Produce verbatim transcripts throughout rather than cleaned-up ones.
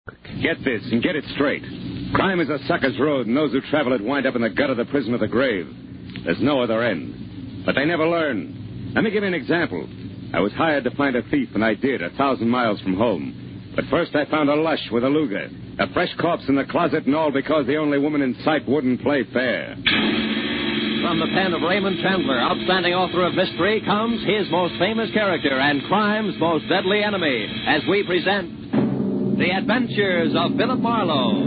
Get this and get it straight. Crime is a sucker's road, and those who travel it wind up in the gut of the prison of the grave. There's no other end. But they never learn. Let me give you an example. I was hired to find a thief, and I did, a thousand miles from home. But first I found a lush with a Luger, a fresh corpse in the closet, and all because the only woman in sight wouldn't play fair. From the pen of Raymond Chandler, outstanding author of mystery, comes his most famous character and crime's most deadly enemy, as we present The Adventures of Philip Marlowe.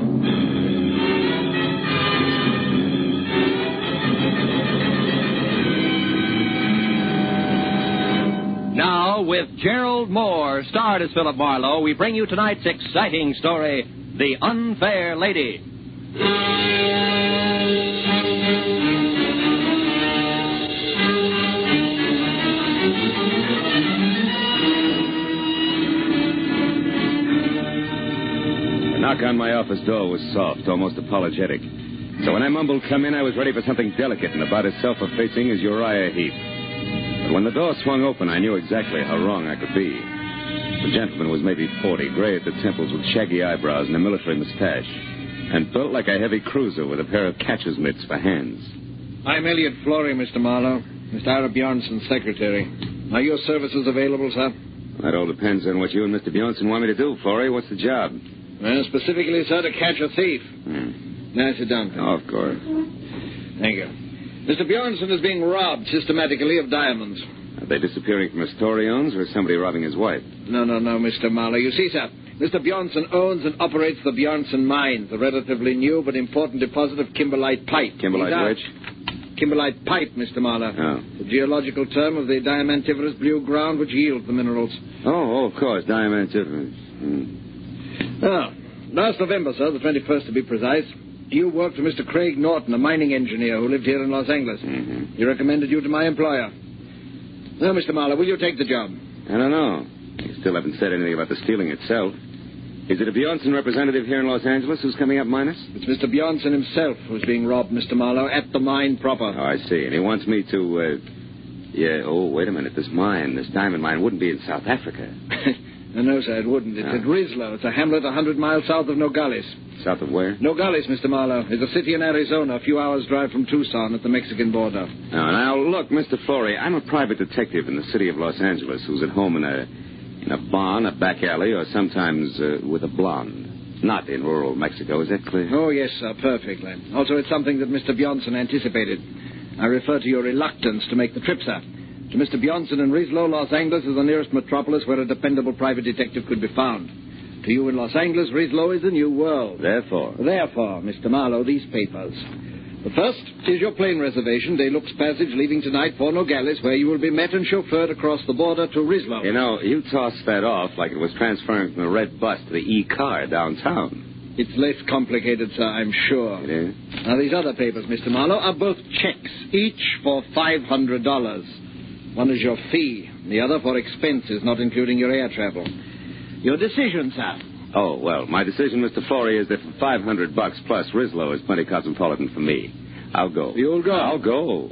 Now, with Gerald Moore, starred as Philip Marlowe, we bring you tonight's exciting story, The Unfair Lady. The knock on my office door was soft, almost apologetic. So when I mumbled come in, I was ready for something delicate and about as self-effacing as Uriah Heep. But when the door swung open, I knew exactly how wrong I could be. The gentleman was maybe forty, gray at the temples with shaggy eyebrows and a military mustache, and built like a heavy cruiser with a pair of catcher's mitts for hands. I'm Elliot Flory, Mister Marlowe, Mister Ira Bjornson's secretary. Are your services available, sir? That all depends on what you and Mister Bjornson want me to do, Flory. What's the job? Well, specifically, sir, to catch a thief. Hmm. Now sit down, please. Oh, of course. Thank you. Mister Bjornson is being robbed systematically of diamonds. Are they disappearing from a store he owns, or is somebody robbing his wife? No, no, no, Mister Marlowe. You see, sir, Mister Bjornson owns and operates the Bjornson Mines, a relatively new but important deposit of kimberlite pipe. Kimberlite which? Kimberlite pipe, Mister Marlowe. Oh. The geological term of the diamantiferous blue ground which yields the minerals. Oh, oh of course, diamantiferous. Hmm. Ah, last November, sir, the twenty-first to be precise, you worked for Mister Craig Norton, a mining engineer who lived here in Los Angeles. Mm-hmm. He recommended you to my employer. Now, Mister Marlowe, will you take the job? I don't know. You still haven't said anything about the stealing itself. Is it a Bjornson representative here in Los Angeles who's coming up minus? It's Mister Bjornson himself who's being robbed, Mister Marlowe, at the mine proper. Oh, I see. And he wants me to, uh... Yeah, oh, wait a minute. This mine, this diamond mine, wouldn't be in South Africa. No, sir, it wouldn't. It's Oh. at Rislo. It's a hamlet a hundred miles south of Nogales. South of where? Nogales, Mister Marlowe, is a city in Arizona, a few hours' drive from Tucson at the Mexican border. Now, now, look, Mister Flory, I'm a private detective in the city of Los Angeles who's at home in a in a barn, a back alley, or sometimes uh, with a blonde. Not in rural Mexico, is that clear? Oh, yes, sir, perfectly. Also, it's something that Mister Bjornson anticipated. I refer to your reluctance to make the trip, sir. To Mister Bjornson in Rislo, Los Angeles is the nearest metropolis where a dependable private detective could be found. To you in Los Angeles, Rislo is a new world. Therefore? Therefore, Mister Marlowe, these papers. The first is your plane reservation, De Luxe Passage, leaving tonight for Nogales, where you will be met and chauffeured across the border to Rislo. You know, you tossed that off like it was transferring from the red bus to the E-car downtown. It's less complicated, sir, I'm sure. It is? Now, these other papers, Mister Marlowe, are both checks, each for five hundred dollars. One is your fee, the other for expenses, not including your air travel. Your decision, sir. Oh, well, my decision, Mister Flory, is that for five hundred bucks plus Rislo is plenty cosmopolitan for me. I'll go. You'll go? I'll go.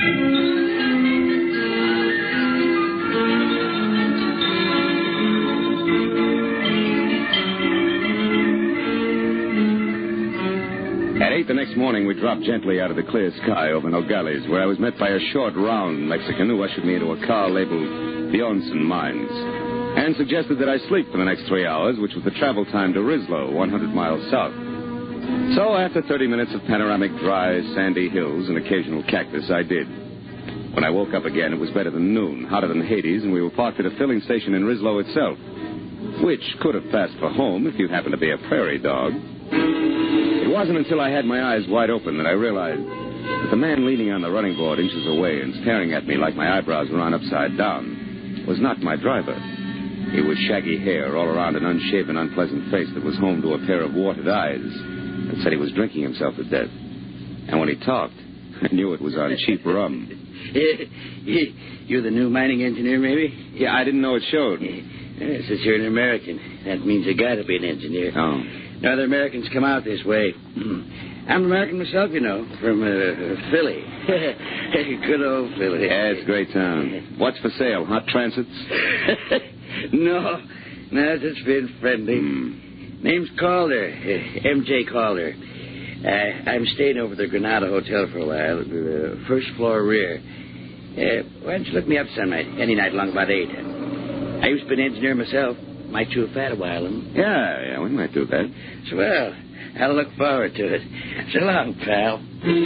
At eight the next morning, we dropped gently out of the clear sky over Nogales, where I was met by a short, round Mexican who ushered me into a car labeled Bjornson Mines, and suggested that I sleep for the next three hours, which was the travel time to Rislo, one hundred miles south. So after thirty minutes of panoramic, dry, sandy hills and occasional cactus, I did. When I woke up again, it was better than noon, hotter than Hades, and we were parked at a filling station in Rislo itself, which could have passed for home if you happened to be a prairie dog. It wasn't until I had my eyes wide open that I realized that the man leaning on the running board inches away and staring at me like my eyebrows were on upside down was not my driver. He was shaggy hair all around an unshaven, unpleasant face that was home to a pair of watered eyes that said he was drinking himself to death. And when he talked, I knew it was on cheap rum. You're the new mining engineer, maybe? Yeah, I didn't know it showed. Yeah, since you're an American, that means you got to be an engineer. Oh. No other Americans come out this way. I'm American myself, you know, from uh, Philly. Good old Philly. Yeah, it's a great town. What's for sale? Hot transits? No, no, just being friendly. Mm. Name's Calder, uh, M J Calder. Uh, I'm staying over at the Granada Hotel for a while, uh, first floor rear. Uh, why don't you look me up some night, any night along about eight? I used to be an engineer myself. Might chew a fat a while. And... Yeah, yeah, we might do that. Swell. I'll look forward to it. So long, pal.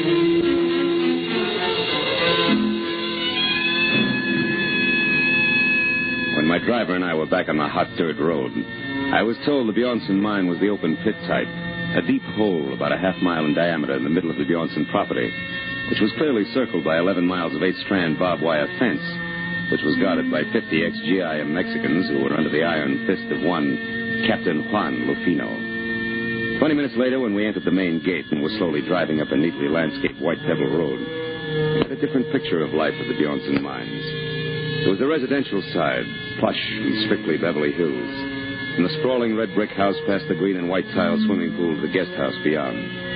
When my driver and I were back on the hot dirt road, I was told the Bjornson mine was the open pit type, a deep hole about a half mile in diameter in the middle of the Bjornson property, which was clearly circled by eleven miles of eight-strand barbed wire fence, which was guarded by fifty ex-G I M Mexicans who were under the iron fist of one Captain Juan Lufino. Twenty minutes later, when we entered the main gate and were slowly driving up a neatly landscaped white pebble road, I had a different picture of life at the Bjornson mines. There was the residential side, plush and strictly Beverly Hills, and the sprawling red brick house past the green and white tile swimming pool to the guest house beyond.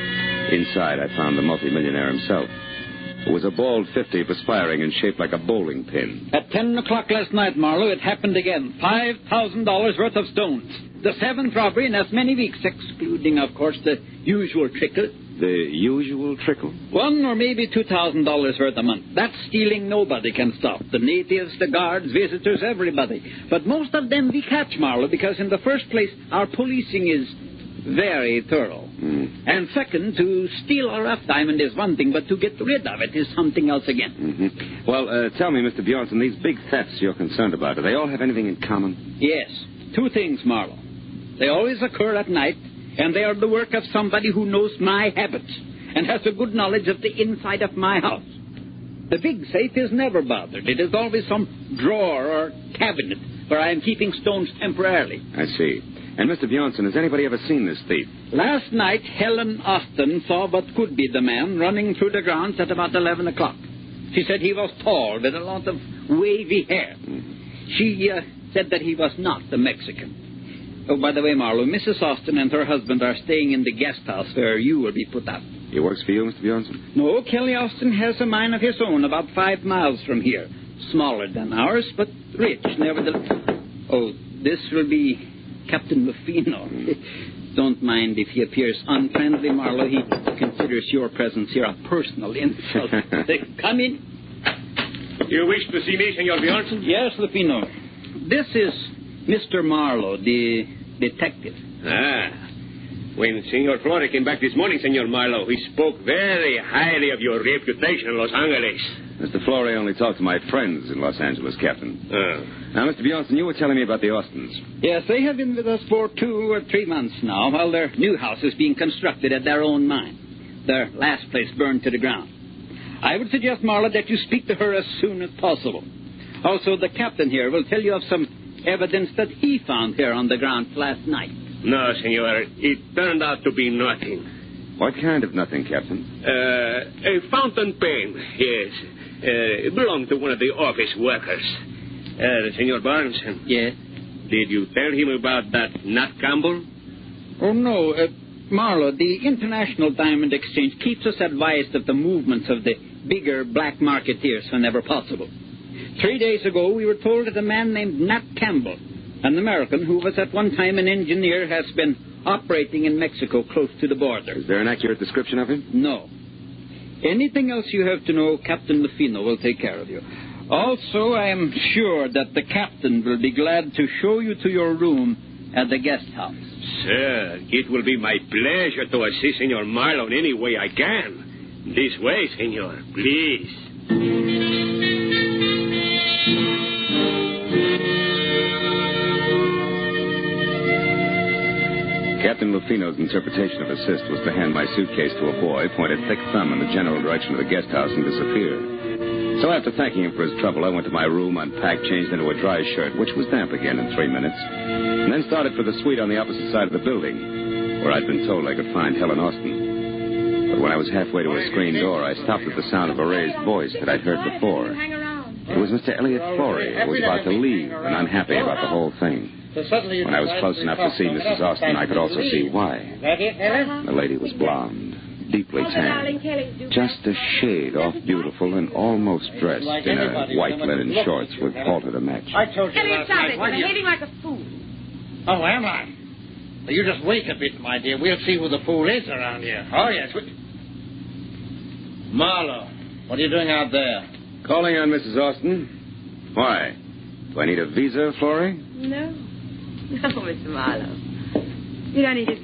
Inside, I found the multimillionaire himself. It was a bald fifty, perspiring and shaped like a bowling pin. At ten o'clock last night, Marlowe, it happened again. Five thousand dollars worth of stones. The seventh robbery in as many weeks, excluding, of course, the usual trickle. The usual trickle? One or maybe two thousand dollars worth a month. That stealing nobody can stop. The natives, the guards, visitors, everybody. But most of them we catch, Marlowe, because in the first place, our policing is very thorough. Mm. And second, to steal a rough diamond is one thing, but to get rid of it is something else again. Mm-hmm. Well, uh, tell me, Mister Bjornson, these big thefts you're concerned about, do they all have anything in common? Yes. Two things, Marlowe. They always occur at night, and they are the work of somebody who knows my habits and has a good knowledge of the inside of my house. The big safe is never bothered. It is always some drawer or cabinet where I am keeping stones temporarily. I see. And, Mister Bjornson, has anybody ever seen this thief? Last night, Helen Austin saw what could be the man running through the grounds at about eleven o'clock. She said he was tall with a lot of wavy hair. Mm-hmm. She uh, said that he was not the Mexican. Oh, by the way, Marlowe, Missus Austin and her husband are staying in the guest house where you will be put up. He works for you, Mister Bjornson? No, Kelly Austin has a mine of his own about five miles from here. Smaller than ours, but rich, nevertheless. Oh, this will be Captain Lufino. Mm. Don't mind if he appears unfriendly, Marlowe. He considers your presence here a personal insult. Come in. You wish to see me, Senor Bjornson? Yes, Lufino. This is Mister Marlowe, the detective. Ah. When Senor Flores came back this morning, Senor Marlowe, he spoke very highly of your reputation in Los Angeles. Mister Flores only talked to my friends in Los Angeles, Captain. Oh. Now, Mister Bjornson, you were telling me about the Austins. Yes, they have been with us for two or three months now, while their new house is being constructed at their own mine. Their last place burned to the ground. I would suggest, Marlowe, that you speak to her as soon as possible. Also, the captain here will tell you of some evidence that he found here on the ground last night. No, Senor. It turned out to be nothing. What kind of nothing, Captain? Uh, a fountain pen, yes. Uh, it belonged to one of the office workers. Uh, Senor Barnes. Yes? Did you tell him about that Nat Campbell? Oh, no. Uh, Marlowe, the International Diamond Exchange keeps us advised of the movements of the bigger black marketeers whenever possible. Three days ago, we were told that a man named Nat Campbell, an American who was at one time an engineer, has been operating in Mexico close to the border. Is there an accurate description of him? No. Anything else you have to know, Captain Lufino will take care of you. Also, I am sure that the captain will be glad to show you to your room at the guest house. Sir, it will be my pleasure to assist Senor Marlowe in any way I can. This way, Senor, please. Captain Lufino's interpretation of assist was to hand my suitcase to a boy, point a thick thumb in the general direction of the guest house, and disappear. So after thanking him for his trouble, I went to my room, unpacked, changed into a dry shirt, which was damp again in three minutes, and then started for the suite on the opposite side of the building, where I'd been told I could find Helen Austin. But when I was halfway to a screen door, I stopped at the sound of a raised voice that I'd heard before. It was Mister Elliot Florey, who was about to leave and unhappy about the whole thing. When I was close enough to see Missus Austin, I could also see why. The lady was blonde, deeply tanned, just a shade off beautiful and almost dressed in her white linen shorts with halter to match. Elliot, stop it. You're behaving like a fool. Oh, am I? You just wait a bit, my dear. We'll see who the fool is around here. Oh, yes. We... Marlowe, what are you doing out there? Calling on Missus Austin. Why? Do I need a visa, Florrie? No. No, Mister Marlowe. You don't need a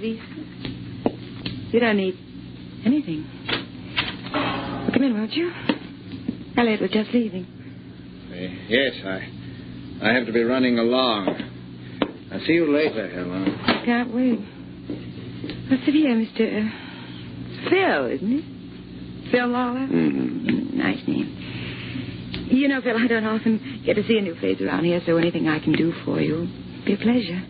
visa. You don't need anything. Well, come in, won't you? Elliot was just leaving. Uh, yes, I I have to be running along. I'll see you later, Helen. Can't wait. What's it here, Mister Uh, Phil, isn't it? Phil Lawler? Mm-hmm. Nice name. You know, Phil, I don't often get to see a new face around here, so anything I can do for you will be a pleasure.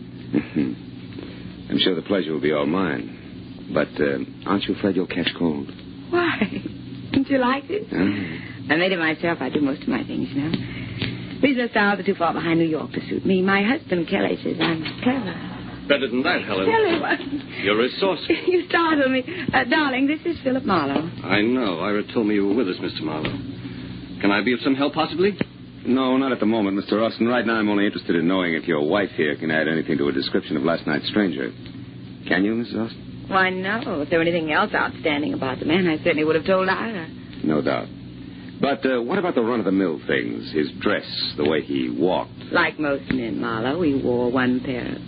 I'm sure the pleasure will be all mine. But uh, aren't you afraid you'll catch cold? Why? Don't you like it? Oh. I made it myself. I do most of my things, you know. These are styles are too far behind New York to suit me. My husband, Kelly, says I'm clever. Better than that, Helen. Kelly, what? You're resourceful. You startled me. Uh, darling, this is Philip Marlowe. I know. Ira told me you were with us, Mister Marlowe. Can I be of some help, possibly? No, not at the moment, Mister Austin. Right now, I'm only interested in knowing if your wife here can add anything to a description of last night's stranger. Can you, Missus Austin? Why, no. If there were anything else outstanding about the man, I certainly would have told Ira. No doubt. But uh, what about the run-of-the-mill things? His dress, the way he walked. Like most men, Marlowe, he wore one pair of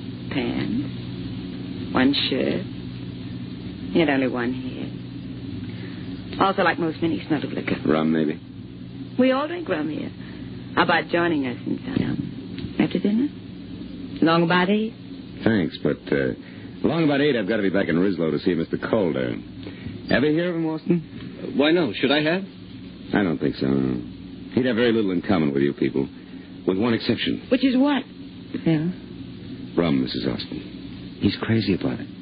pants, one shirt. He had only one head. Also, like most men, he smelled of liquor. Rum, maybe? We all drink rum here. How about joining us in some after dinner? Long about eight? Thanks, but uh, long about eight, I've got to be back in Rislow to see Mister Calder. Ever hear of him, Austin? Uh, why no? Should I have? I don't think so, no. He'd have very little in common with you people, with one exception. Which is what, Phil? Rum, Missus Austin. He's crazy about it.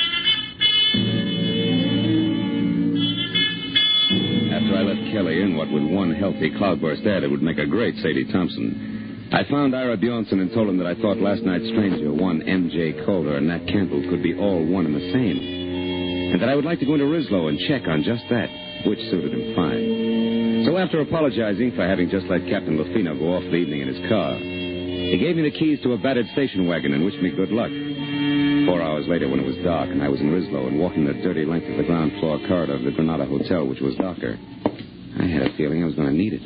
After I left Kelly in what with one healthy cloudburst ad, it would make a great Sadie Thompson. I found Ira Bjornson and told him that I thought last night's stranger, one M J Calder, and Nat Campbell could be all one and the same. And that I would like to go into Rislow and check on just that, which suited him fine. So after apologizing for having just let Captain Lafino go off the evening in his car, he gave me the keys to a battered station wagon and wished me good luck. Four hours later, when it was dark and I was in Rislow and walking the dirty length of the ground floor corridor of the Granada Hotel, which was darker, I had a feeling I was going to need it.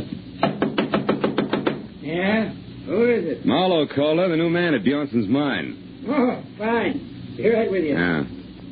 Yeah? Who is it? Marlowe Calder, the new man at Bjornson's mine. Oh, fine. Be right with you. Yeah.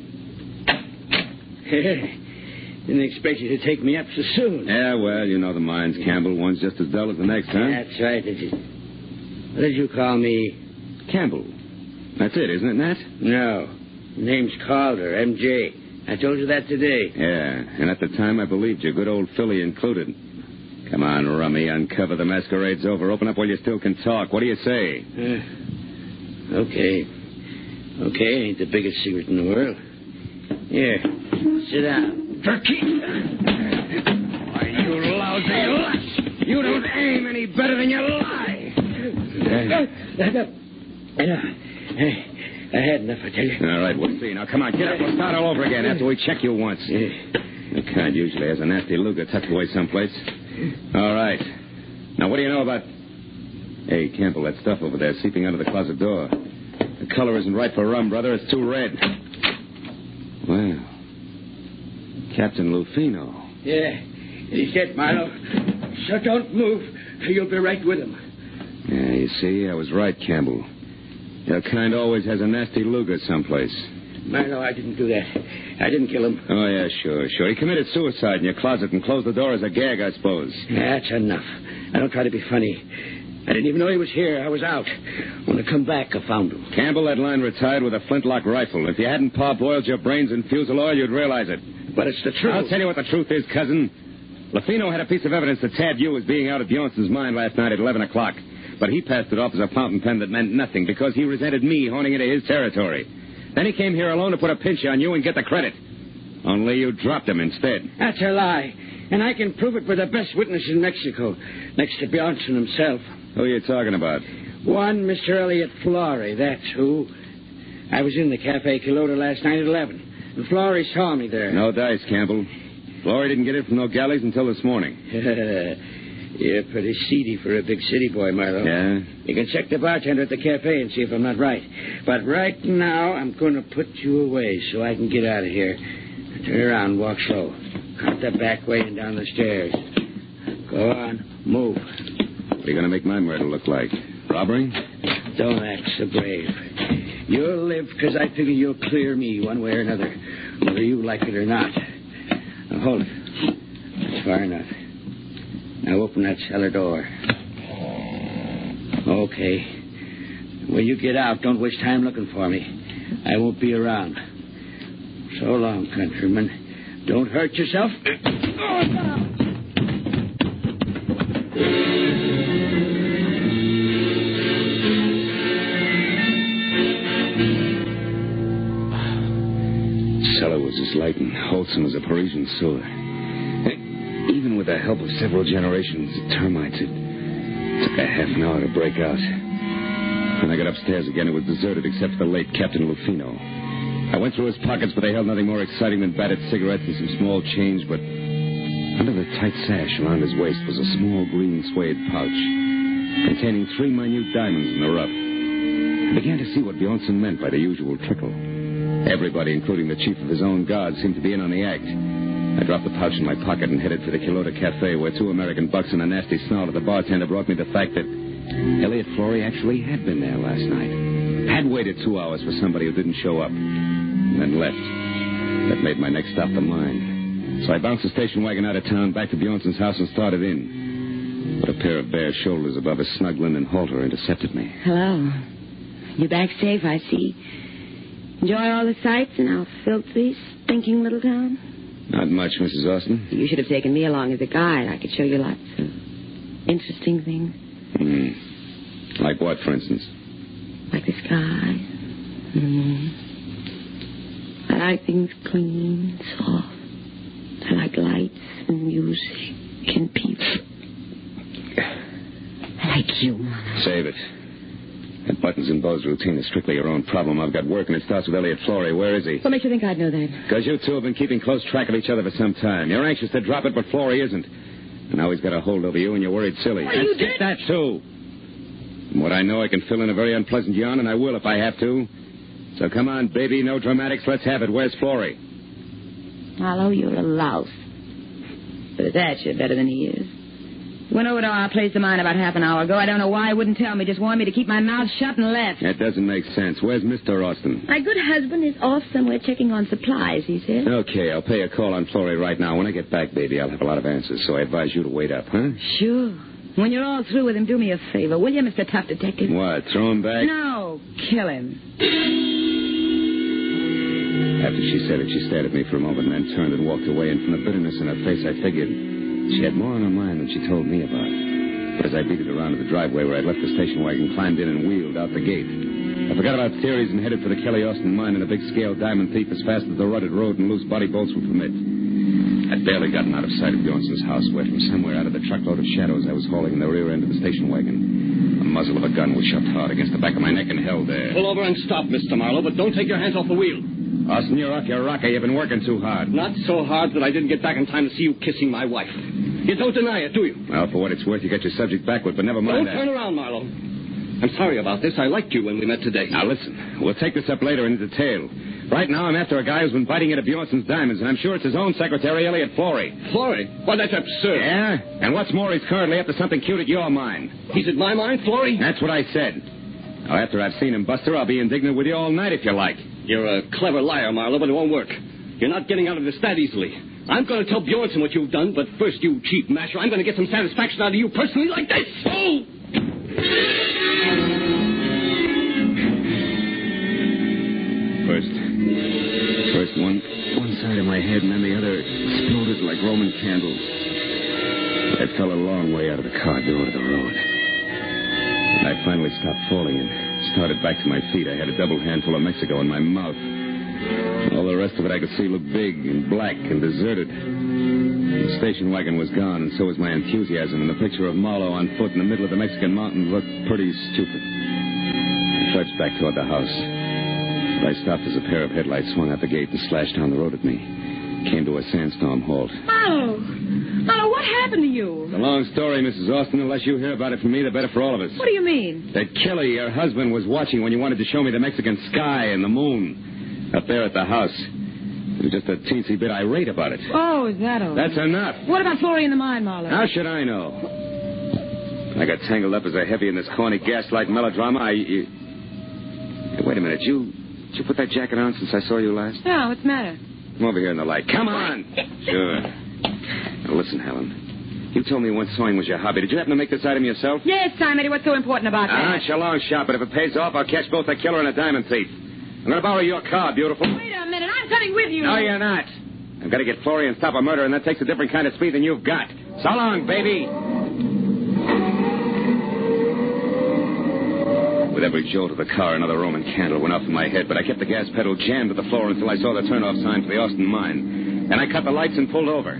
Didn't expect you to take me up so soon. Yeah, well, you know the mines, Campbell. One's just as dull as the next, huh? That's right. Did you... What did you call me? Campbell. That's it, isn't it, Nat? No. Name's Calder, M J. I told you that today. Yeah, and at the time I believed you, good old Philly included. Come on, Rummy, uncover the masquerade's over. Open up while you still can talk. What do you say? Uh, okay. Okay, ain't the biggest secret in the world. Here, sit down. Turkey! Why, you lousy lush! You don't aim any better than you lie! I had enough, I tell you. All right, we'll see. Now, come on, get up. We'll start all over again after we check you once. The kind usually has a nasty Luger tucked away someplace. All right. Now, what do you know about... Hey, Campbell, that stuff over there seeping under the closet door. The color isn't right for rum, brother. It's too red. Well, Captain Lufino. Yeah, he's dead, Marlowe. So don't move. You'll be right with him. Yeah, you see, I was right, Campbell. Your kind always has a nasty Luger someplace. Marlowe, I didn't do that. I didn't kill him. Oh, yeah, sure, sure. He committed suicide in your closet and closed the door as a gag, I suppose. That's enough. I don't try to be funny. I didn't even know he was here. I was out. When I come back, I found him. Campbell, that line retired with a flintlock rifle. If you hadn't parboiled your brains in fusel oil, you'd realize it. But it's the truth. I'll tell you what the truth is, cousin. Lafino had a piece of evidence that tabbed you as being out of Bjornson's mine last night at eleven o'clock. But he passed it off as a fountain pen that meant nothing because he resented me horning into his territory. Then he came here alone to put a pinch on you and get the credit. Only you dropped him instead. That's a lie. And I can prove it with the best witness in Mexico, next to Bjornson himself. Who are you talking about? One Mister Elliot Flory, that's who. I was in the Cafe Quilota last night at eleven. And Flory saw me there. No dice, Campbell. Flory didn't get it from Nogales until this morning. You're pretty seedy for a big city boy, Marlowe. Yeah? You can check the bartender at the cafe and see if I'm not right. But right now, I'm going to put you away so I can get out of here. Turn around, walk slow. Out the back way and down the stairs. Go on, move. What are you going to make my murder look like? Robbery? Don't act so brave. You'll live because I figure you'll clear me one way or another, whether you like it or not. Now, hold it. That's far enough. Now open that cellar door. Okay. When you get out, don't waste time looking for me. I won't be around. So long, countryman. Don't hurt yourself. Oh, no. Cellar was as light and wholesome as a Parisian sewer. Even with the help of several generations of termites, it took a half an hour to break out. When I got upstairs again, it was deserted except for the late Captain Lufino. I went through his pockets, but they held nothing more exciting than battered cigarettes and some small change, but under the tight sash around his waist was a small green suede pouch containing three minute diamonds in the rough. I began to see what Bjornson meant by the usual trickle. Everybody, including the chief of his own guard, seemed to be in on the act. I dropped the pouch in my pocket and headed for the Quilota Cafe, where two American bucks and a nasty snarl at the bartender brought me the fact that Elliot Florey actually had been there last night. Had waited two hours for somebody who didn't show up, and then left. That made my next stop the mine. So I bounced the station wagon out of town, back to Bjornson's house, and started in. But a pair of bare shoulders above a snug linen halter intercepted me. Hello. You're back safe, I see. Enjoy all the sights in our filthy, stinking little town? Not much, Missus Austin. You should have taken me along as a guide. I could show you lots of interesting things. Hmm. Like what, for instance? Like the sky. Mm. I like things clean, soft. I like lights and music and people. I like you, Mama. Save it. That buttons and bows routine is strictly your own problem. I've got work, and it starts with Elliot Florey. Where is he? What makes you think I'd know that? Because you two have been keeping close track of each other for some time. You're anxious to drop it, but Florey isn't. And now he's got a hold over you, and you're worried silly. What, you did? that, too. From what I know, I can fill in a very unpleasant yarn, and I will if I have to. So come on, baby, no dramatics. Let's have it. Where's Florey? Marlowe, you're a louse. But at that, you're better than he is. Went over to our place of mine about half an hour ago. I don't know why he wouldn't tell me. Just warned me to keep my mouth shut and left. That doesn't make sense. Where's Mister Austin? My good husband is off somewhere checking on supplies, he said. Okay, I'll pay a call on Florey right now. When I get back, baby, I'll have a lot of answers, so I advise you to wait up, huh? Sure. When you're all through with him, do me a favor, will you, Mister Tough Detective? What, throw him back? No, kill him. After she said it, she stared at me for a moment and then turned and walked away, and from the bitterness in her face, I figured she had more on her mind than she told me about. But as I beat it around to the driveway where I'd left the station wagon, climbed in and wheeled out the gate. I forgot about theories and headed for the Kelly Austin mine in a big-scale diamond thief as fast as the rutted road and loose body bolts would permit. I'd barely gotten out of sight of Bjornson's house where from somewhere out of the truckload of shadows I was hauling in the rear end of the station wagon, the muzzle of a gun was shoved hard against the back of my neck and held there. Pull over and stop, Mister Marlowe, but don't take your hands off the wheel. Austin, you're off your rocker. You've been working too hard. Not so hard that I didn't get back in time to see you kissing my wife. You don't deny it, do you? Well, for what it's worth, you got your subject backward, but never mind Don't that. turn around, Marlowe. I'm sorry about this. I liked you when we met today. Now, listen. We'll take this up later in detail. Right now, I'm after a guy who's been biting into Bjornson's diamonds, and I'm sure it's his own secretary, Elliot Florey. Florey? Why, that's absurd. Yeah? And what's more, he's currently up to something cute at your mine. He's at my mine, Florey? That's what I said. Now, after I've seen him, Buster, I'll be indignant with you all night if you like. You're a clever liar, Marlowe, but it won't work. You're not getting out of this that easily. I'm going to tell Bjornson what you've done, but first, you cheap masher, I'm going to get some satisfaction out of you personally like this. Oh! First, first one, one side of my head, and then the other exploded like Roman candles. I fell a long way out of the car door to the road. And I finally stopped falling and started back to my feet. I had a double handful of Mexico in my mouth. All the rest of it I could see looked big and black and deserted. The station wagon was gone, and so was my enthusiasm, and the picture of Marlowe on foot in the middle of the Mexican mountains looked pretty stupid. I trudged back toward the house. But I stopped as a pair of headlights swung out the gate and slashed down the road at me. came to a sandstorm halt. Marlowe. Marlowe, what happened to you? It's a long story, Missus Austin. The less you hear about it from me, the better for all of us. What do you mean? That Kelly, your husband, was watching when you wanted to show me the Mexican sky and the moon up there at the house. He was just a teensy bit irate about it. Oh, is that all? That's enough. What about Florrie and the mine, Marlowe? How should I know? I got tangled up as a heavy in this corny gaslight melodrama. I... You... Hey, wait a minute. You... Did you put that jacket on since I saw you last? No, what's the matter? Come over here in the light. Come on! Sure. Now, listen, Helen. You told me once sewing was your hobby. Did you happen to make this item yourself? Yes, Simon. What's so important about that? Ah, it's your long shot, but if it pays off, I'll catch both a killer and a diamond thief. I'm going to borrow your car, beautiful. Wait a minute. I'm coming with you. No, you're not. I've got to get Florrie and stop a murder, and that takes a different kind of speed than you've got. So long, baby. With every jolt of the car, another Roman candle went off in my head, but I kept the gas pedal jammed to the floor until I saw the turnoff sign for the Austin mine. Then I cut the lights and pulled over.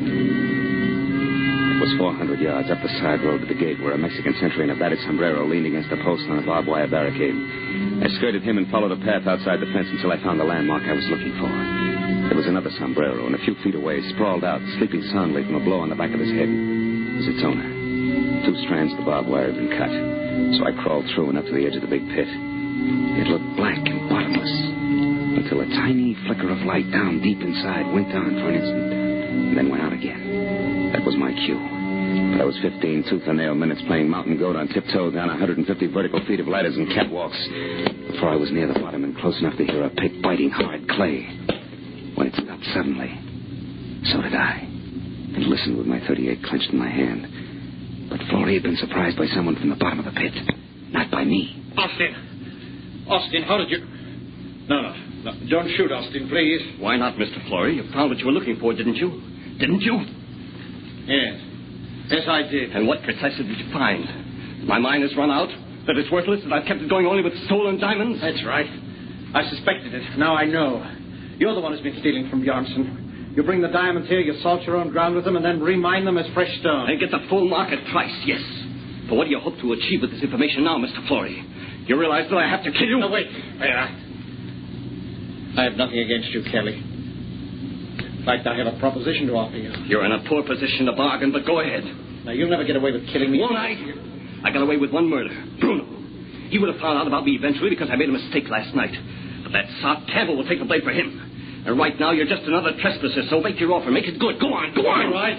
It was four hundred yards up the side road to the gate where a Mexican sentry in a battered sombrero leaned against a post on a barbed wire barricade. I skirted him and followed the path outside the fence until I found the landmark I was looking for. There was another sombrero, and a few feet away, sprawled out, sleeping soundly from a blow on the back of his head, was its owner. Two strands of the barbed wire had been cut. So I crawled through and up to the edge of the big pit. It looked black and bottomless until a tiny flicker of light down deep inside went on for an instant and then went out again. That was my cue. But I was fifteen tooth-and-nail minutes playing mountain goat on tiptoe down one hundred fifty vertical feet of ladders and catwalks before I was near the bottom and close enough to hear a pick biting hard clay. When it stopped suddenly, so did I, and listened with my thirty-eight clenched in my hand. But Florrie had been surprised by someone from the bottom of the pit, not by me. Austin. Austin, how did you... No, no, no. Don't shoot, Austin, please. Why not, Mister Florrie? You found what you were looking for, didn't you? Didn't you? Yes. Yes, I did. And what precisely did you find? My mine has run out? That it's worthless? That I've kept it going only with stolen diamonds? That's right. I suspected it. Now I know. You're the one who's been stealing from Bjornson. You bring the diamonds here, you salt your own ground with them, and then remine them as fresh stone. And get the full market price, yes. But what do you hope to achieve with this information now, Mister Florrie? You realize that I have to kill you? No, wait. Wait, I... I have nothing against you, Kelly. In fact, I have a proposition to offer you. You're in a poor position to bargain, but go ahead. Now, you'll never get away with killing me. Won't I? I got away with one murder. Bruno. He would have found out about me eventually because I made a mistake last night. But that sot Campbell will take the blame for him. And right now, you're just another trespasser, so make your offer. Make it good. Go on, go on. All right.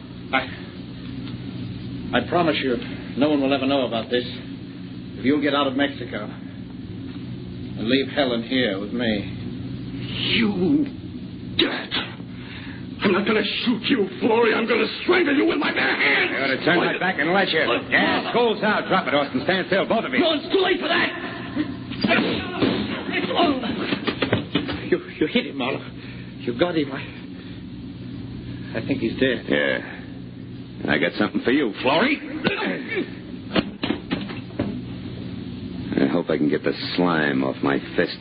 I... I promise you, no one will ever know about this. If you'll get out of Mexico and leave Helen here with me. You dirt. I'm not going to shoot you, Florrie. I'm going to strangle you with my bare hands. I ought to turn my back and let you. Yeah, school's out. Drop it, Austin. Stand still, both of you. No, it's too late for that. You, you hit him, Marlowe. You got him. I, I think he's dead. Yeah. And I got something for you, Florrie. I hope I can get the slime off my fist.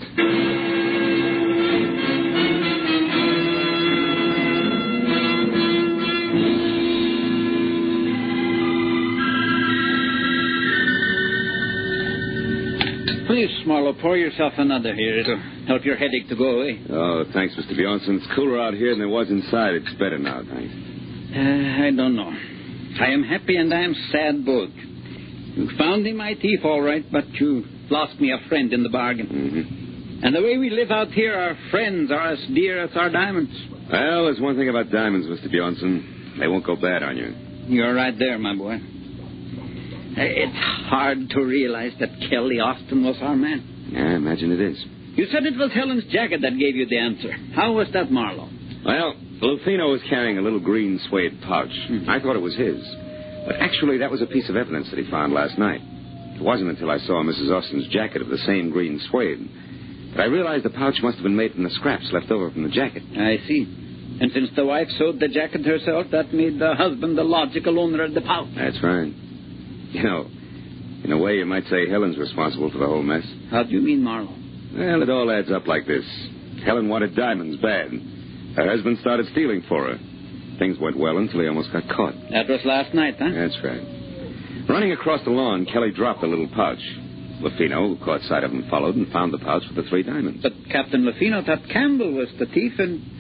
Please, Marlowe, pour yourself another here. It'll help your headache to go away. Oh, thanks, Mister Bjornson. It's cooler out here than it was inside. It's better now, thanks. Uh, I don't know. I am happy and I am sad both. You found him, my thief, all right, but you lost me a friend in the bargain. Mm-hmm. And the way we live out here, our friends are as dear as our diamonds. Well, there's one thing about diamonds, Mister Bjornson. They won't go bad on you. You're right there, my boy. It's hard to realize that Kelly Austin was our man. Yeah, I imagine it is. You said it was Helen's jacket that gave you the answer. How was that, Marlowe? Well, Lufino was carrying a little green suede pouch. Mm-hmm. I thought it was his. But actually, that was a piece of evidence that he found last night. It wasn't until I saw Missus Austin's jacket of the same green suede that I realized the pouch must have been made from the scraps left over from the jacket. I see. And since the wife sewed the jacket herself, that made the husband the logical owner of the pouch. That's right. You know, in a way, you might say Helen's responsible for the whole mess. How do you mean, Marlowe? Well, it all adds up like this. Helen wanted diamonds bad. Her husband started stealing for her. Things went well until he almost got caught. That was last night, huh? That's right. Running across the lawn, Kelly dropped the little pouch. Lufino, who caught sight of him, followed and found the pouch with the three diamonds. But Captain Lufino thought Campbell was the thief, and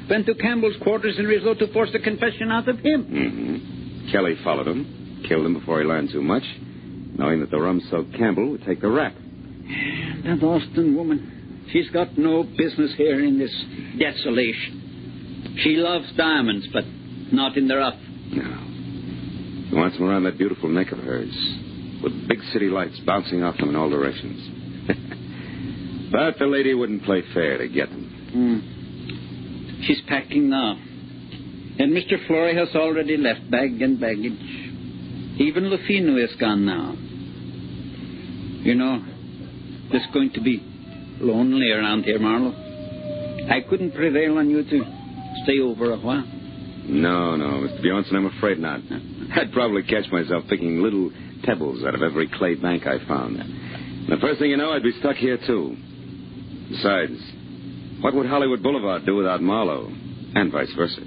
went to Campbell's quarters in Rislow to force a confession out of him. Mm-hmm. Kelly followed him, killed him before he learned too much, knowing that the rum-soaked Campbell would take the rap. That Austin woman, she's got no business here in this desolation. She loves diamonds, but not in the rough. No. She wants them around that beautiful neck of hers, with big city lights bouncing off them in all directions. But the lady wouldn't play fair to get them. Mm. She's packing now. And Mister Flory has already left bag and baggage. Even Lufino is gone now. You know, it's going to be lonely around here, Marlowe. I couldn't prevail on you to stay over a while. No, no, Mister Bjornson, I'm afraid not. I'd probably catch myself picking little pebbles out of every clay bank I found. And the first thing you know, I'd be stuck here, too. Besides, what would Hollywood Boulevard do without Marlowe? And vice versa.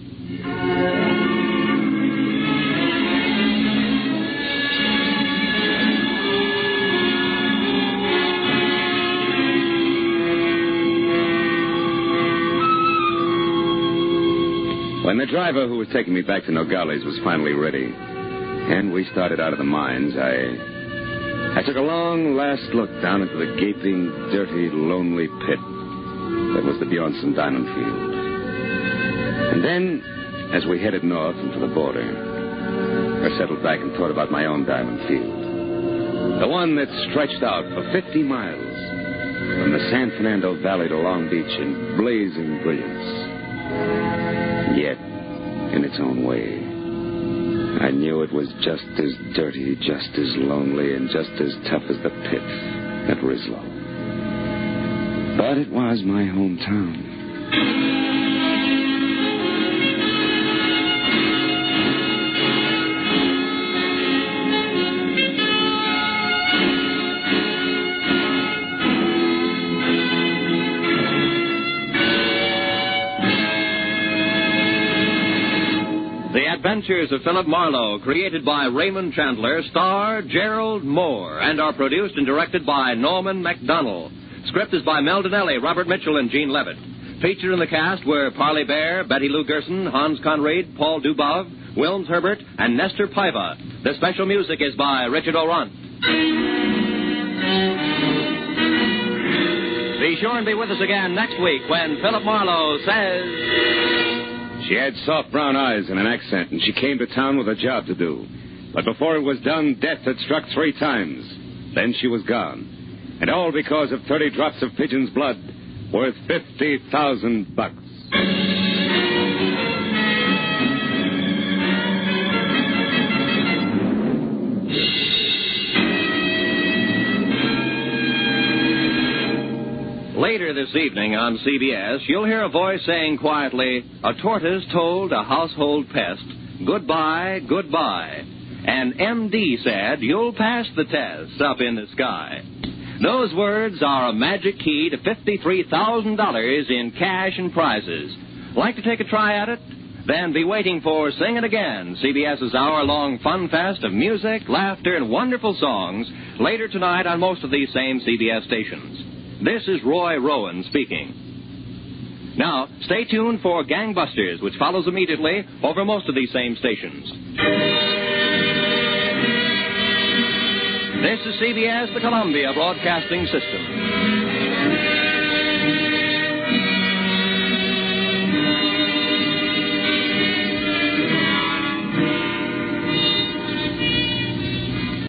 When the driver who was taking me back to Nogales was finally ready, and we started out of the mines, I... I took a long last look down into the gaping, dirty, lonely pit that was the Bjornson Diamond Field. And then, as we headed north into the border, I settled back and thought about my own diamond field. The one that stretched out for fifty miles from the San Fernando Valley to Long Beach in blazing brilliance. Yet, in its own way, I knew it was just as dirty, just as lonely, and just as tough as the pit at Rislow. But it was my hometown. The Adventures of Philip Marlowe, created by Raymond Chandler, star Gerald Moore, and are produced and directed by Norman MacDonald. Script is by Mel Donnelly, Robert Mitchell, and Gene Levitt. Featured in the cast were Parley Bear, Betty Lou Gerson, Hans Conried, Paul Dubov, Wilms Herbert, and Nestor Paiva. The special music is by Richard O'Runt. Be sure and be with us again next week when Philip Marlowe says... She had soft brown eyes and an accent, and she came to town with a job to do. But before it was done, death had struck three times. Then she was gone. And all because of thirty drops of pigeon's blood, worth fifty thousand bucks. Later this evening on C B S, you'll hear a voice saying quietly, a tortoise told a household pest, goodbye, goodbye. And M D said, you'll pass the test up in the sky. Those words are a magic key to fifty-three thousand dollars in cash and prizes. Like to take a try at it? Then be waiting for Sing It Again, CBS's hour-long fun fest of music, laughter, and wonderful songs, later tonight on most of these same C B S stations. This is Roy Rowan speaking. Now, stay tuned for Gangbusters, which follows immediately over most of these same stations. This is C B S, the Columbia Broadcasting System.